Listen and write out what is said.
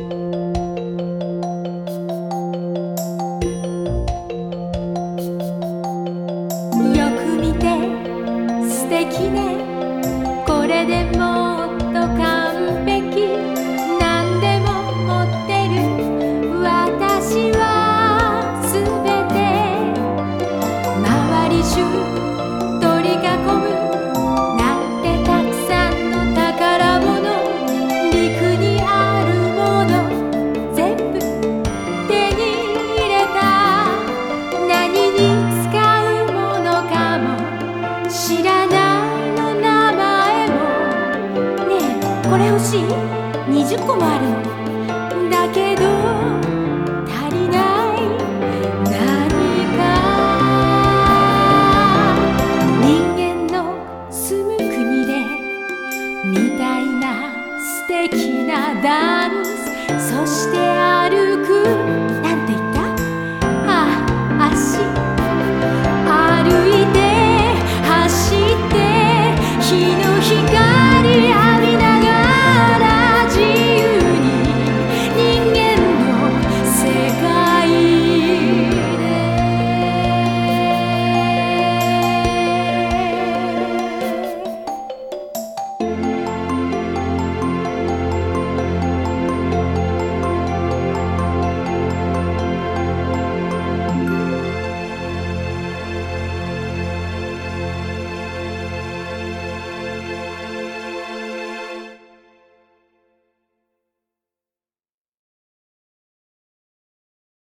よく見て素敵ね、これでもっと完璧、何でも持ってる私はすべて、周り中取り囲むなんてたくさんの宝物、陸にあるもの全部手に入れた。何に使うものかも知らないの、名前も。ねえ、これ欲しい？20個もあるの。だけど足りない何か。人間の住む国でみたいな素敵なダンス、そして